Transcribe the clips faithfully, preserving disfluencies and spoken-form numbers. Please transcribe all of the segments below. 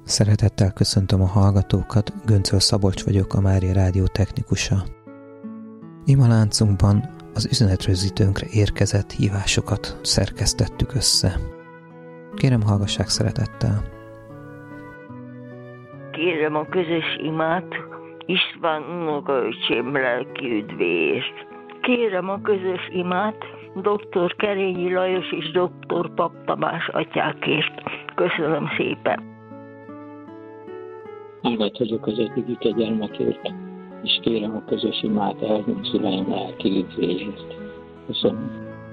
Szeretettel köszöntöm a hallgatókat, Göncöl Szabolcs vagyok, a Mária Rádió technikusa. Ima láncunkban az üzenetrögzítőnkre érkezett hívásokat szerkesztettük össze. Kérem, hallgassák szeretettel. Kérem a közös imát István unokaöcsém lelki üdvéért. Kérem a közös imát doktor Kerényi Lajos és doktor Pap Tamás atyákért. Köszönöm szépen. Áldott vagyok az eddigi kegyelmekért, és kérem a közös imát elhunyt szüleim lelki üdvéért. Köszönöm.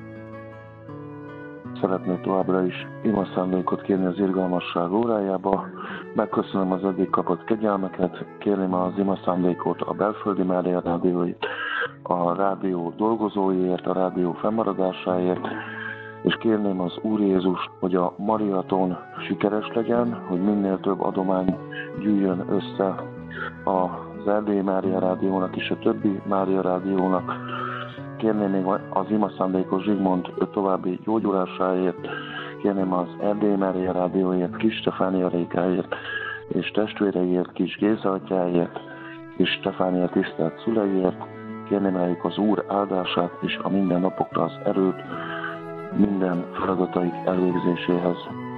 Szeretnék továbbra is ima szándékot kérni az irgalmasság órájába. Megköszönöm az eddig kapott kegyelmeket, kérném az ima szándékot a Belföldi Mária Rádióért, a rádió dolgozóiért, a rádió fennmaradásáért, és kérném az Úr Jézus, hogy a Mariaton sikeres legyen, hogy minél több adomány gyűjjön össze az Erdélyi Mária Rádiónak és a többi Mária Rádiónak. Kérném még az ima szándékos Zsigmond további gyógyulásáért, kérném az Erdélyi Mária Rádióért, Kis Stefánia Rékáért, és testvéreiért, Kis Géza atyáért, és Stefánia tisztelt szüleiért, kérném rájuk az Úr áldását és a mindennapokra az erőt, minden feladataik elvégzéséhez.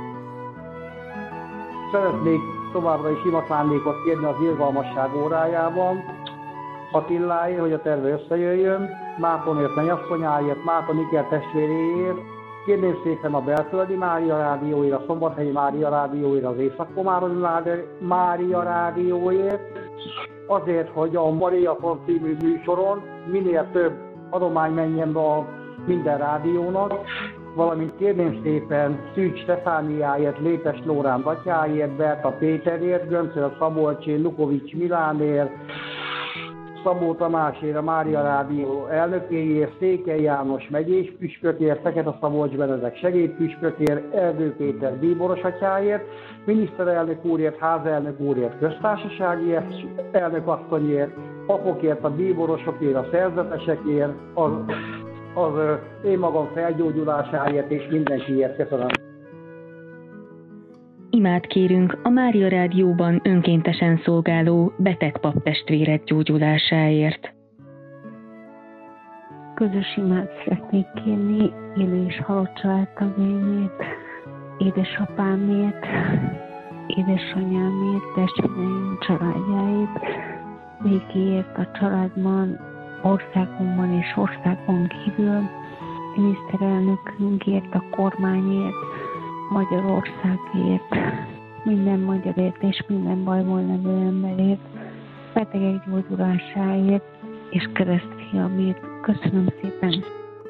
Szeretnék továbbra is ima szándékot kérni az irgalmasság órájában, Attiláért, hogy a terve összejöjjön, Mártonért mennyasszonyáért, Márton Iker testvéréért, kérném szépen a Belföldi Mária Rádióért, a Szombathelyi Mária Rádióért, az Észak-Komáromi Mária Rádióért, azért, hogy a Mariaton című műsoron minél több adomány menjen a minden rádiónak, valamint kérném szépen Szűcs Stefániáért, Lépes Lórán atyáért, Berta Péterért, Göncöl Szabolcsért, Lukovics Milánért, Szabó Tamásért, a Mária Rádió elnökéért, Székely János megyés püspökért, Fekete Szabolcs Benedek segédpüspökért, Erdő Péter bíboros atyáért, miniszterelnök úrért, házelnök úrért, köztársasági elnök asszonyért, papokért, a bíborosokért, a szerzetesekért, az, az én magam felgyógyulásáért és mindenkiért. Köszönöm. Imát kérünk a Mária Rádióban önkéntesen szolgáló beteg paptestvérek gyógyulásáért. Közös imát szeretnék kérni élő és halott családtagjaimért, édesapámért, édesanyámért, testvéreim családjáért, békéért a családban, országunkban és országon kívül, miniszterelnökünkért, a kormányért, Magyarországért, minden magyarért és minden bajból levő emberért, betegek gyógyulásáért és keresztfiamért. Köszönöm szépen!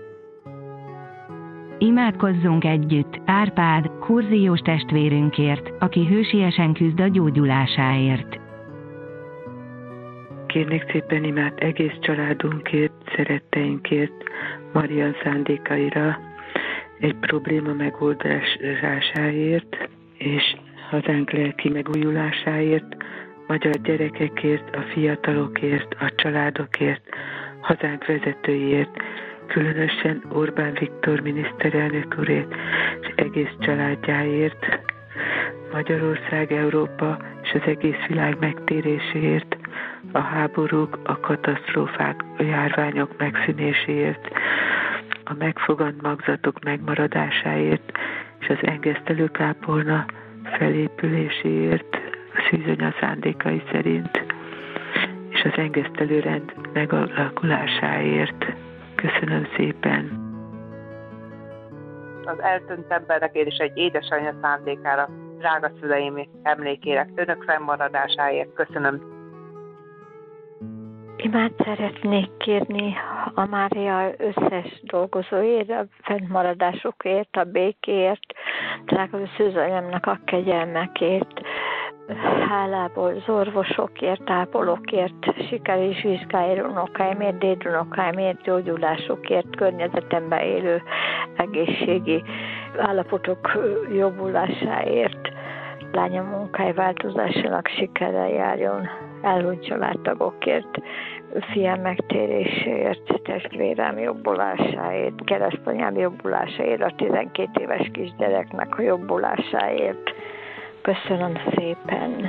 Imádkozzunk együtt Árpád, kurziós testvérünkért, aki hősiesen küzd a gyógyulásáért. Kérnék szépen imát egész családunkért, szeretteinkért, Maria szándékaira, egy probléma megoldásáért, és hazánk lelki megújulásáért, magyar gyerekekért, a fiatalokért, a családokért, hazánk vezetőiért, különösen Orbán Viktor miniszterelnök úrért, és egész családjáért, Magyarország, Európa és az egész világ megtéréséért, a háborúk, a katasztrófák, a járványok megszűnéséért, a megfogant magzatok megmaradásáért és az engesztelőkápolna felépüléséért, a szűzanya szándékai szerint, és az engesztelőrend megalakulásáért. Köszönöm szépen! Az eltűnt emberekért és egy édesanyja szándékára, drága szüleim emlékére, önök fennmaradásáért. Köszönöm. Imát szeretnék kérni a Mária összes dolgozóért, a fennmaradásokért, a békéért, drága szűzanyámnak a kegyelmekért, hálából az orvosokért, ápolókért, sikeres vizsgáért, unokáimért, dédunokáimért, gyógyulásokért, környezetemben élő egészségi állapotok jobbulásáért, lányom munkáj változásának sikerrel járjon, elhunyt családtagokért, fiam megtéréséért, testvérem jobbulásáért, keresztanyám jobbulásáért, a tizenkét éves kisgyereknek a jobbulásáért, Köszönöm szépen.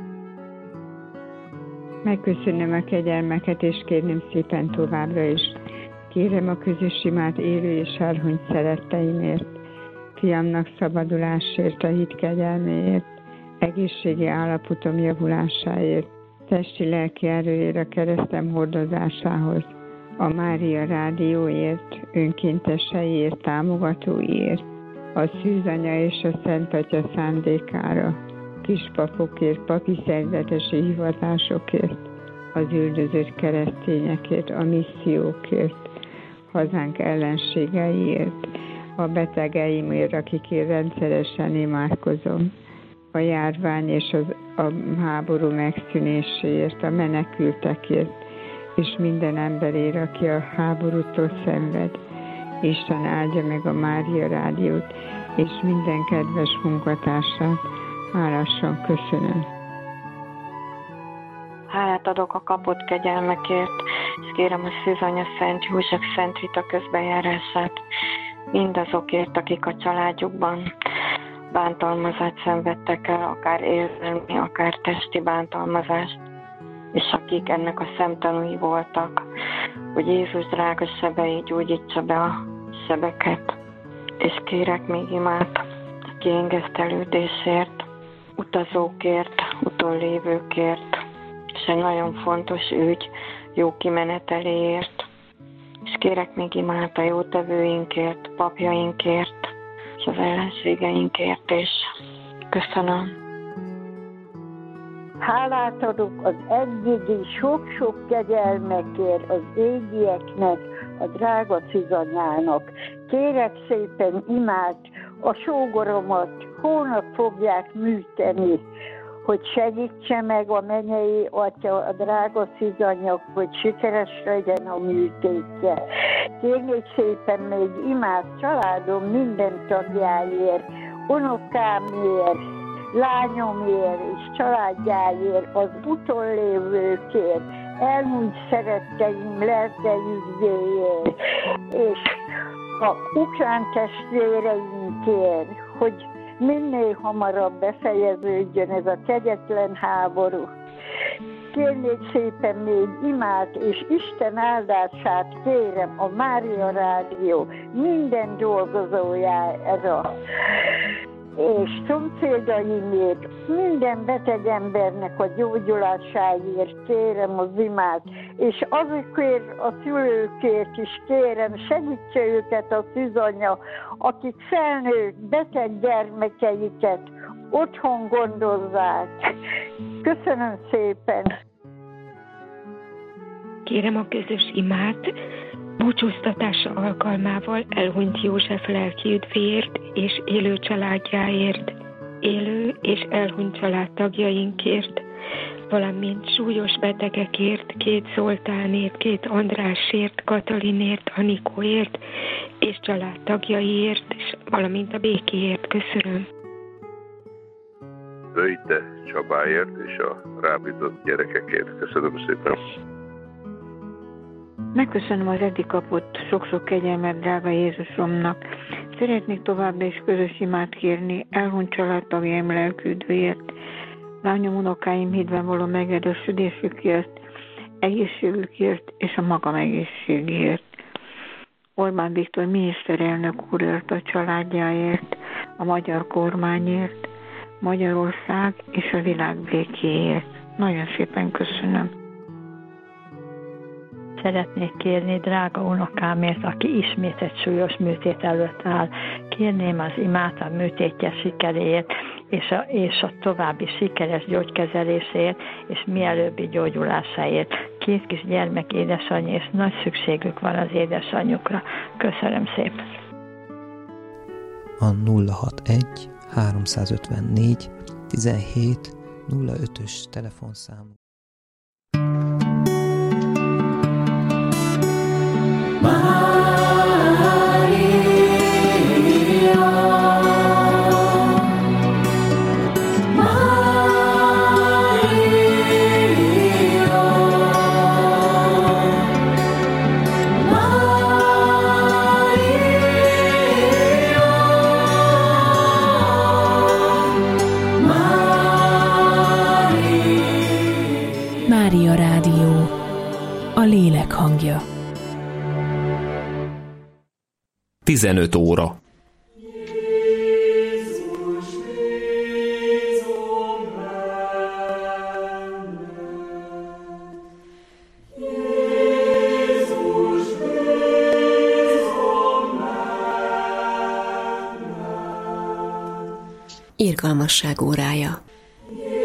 Megköszönöm a kegyelmeket, és kérném szépen továbbra is. Kérem a közös imát élő és elhunyt szeretteimért, fiamnak szabadulásért, a hit kegyelméért, egészségi állapotom javulásáért, testi-lelki erőért a keresztem hordozásához, a Mária Rádióért, önkénteseiért, támogatóiért, a Szűzanya és a Szent Atya szándékára, kispapokért, papi szerzetesi hivatásokért, az üldözött keresztényekért, a missziókért, hazánk ellenségeiért, a betegeimért, akikért rendszeresen imádkozom, a járvány és az, a háború megszűnéséért, a menekültekért, és minden emberért, aki a háborútól szenved. Isten áldja meg a Mária Rádiót, és minden kedves munkatársát. Hálásan köszönöm. Hálát adok a kapott kegyelmekért, és kérem a Szűzanya Szent József Szent Rita közbejárását mindazokért, akik a családjukban bántalmazást szenvedtek el, akár érzelmi, akár testi bántalmazást, és akik ennek a szemtanúi voltak, hogy Jézus drága sebei gyógyítsa be a sebeket, és kérek még imát a kiengesztelődésért, utazókért, utollévőkért, és egy nagyon fontos ügy jó kimeneteléért, és kérek még imát a jótevőinkért, papjainkért, és az ellenségeinkért is. Köszönöm. Hálát adok az eddigi sok-sok kegyelmekért az égieknek, a drága Szűzanyának. Kérek szépen imát, a sógoromat hónap fogják műteni, hogy segítse meg a mennyei Atya, a drága Szűzanya, hogy sikeres legyen a műtétje. Kérnék szépen még imát családom minden tagjáért, unokámért, lányomért és családjáért, az utollévőkért, elmúlt szeretteim lelkeügyéért, és a ukrán testvéreinkért, hogy minél hamarabb befejeződjön ez a kegyetlen háború. Kérnék szépen még imát és Isten áldását kérem a Mária Rádió minden dolgozójára, és szomszédaimért, minden beteg embernek a gyógyulásáért kérem az imát, és azokért a szülőkért is kérem, segítse őket a Szűzanya, akik felnőtt beteg gyermekeiket otthon gondozzák. Köszönöm szépen! Kérem a közös imát búcsúztatása alkalmával elhunyt József lelki üdvéért és élő családjáért, élő és elhunyt családtagjainkért, valamint súlyos betegekért, két Zoltánért, két Andrásért, Katalinért, Anikóért és családtagjaiért, és valamint a békéért. Köszönöm. Vöjte Csabáért és a rábízott gyerekekért. Köszönöm szépen. Megköszönöm az eddig kapott sok-sok kegyelmet, drága Jézusomnak. Szeretnék továbbra is közös imát kérni elhunyt családtagjaim lelküdvéért, lányom, unokáim hídben való megerősödésükért, egészségükért és a magam egészségért. Orbán Viktor miniszterelnök úrért, a családjáért, a magyar kormányért, Magyarország és a világ békéért. Nagyon szépen köszönöm. Szeretnék kérni drága unokámért, aki ismét egy súlyos műtét előtt áll. Kérném az imát a műtétje sikeréért, és a, és a további sikeres gyógykezelésért, és mielőbbi gyógyulásáért. Két kis gyermek édesanyja, és nagy szükségük van az édesanyjukra. Köszönöm szépen. A nulla hatvanegy háromszázötvennégy tizenhét nulla ötös telefonszám. Maria, lélek hangja. tizenöt óra. Irgalmasság órája.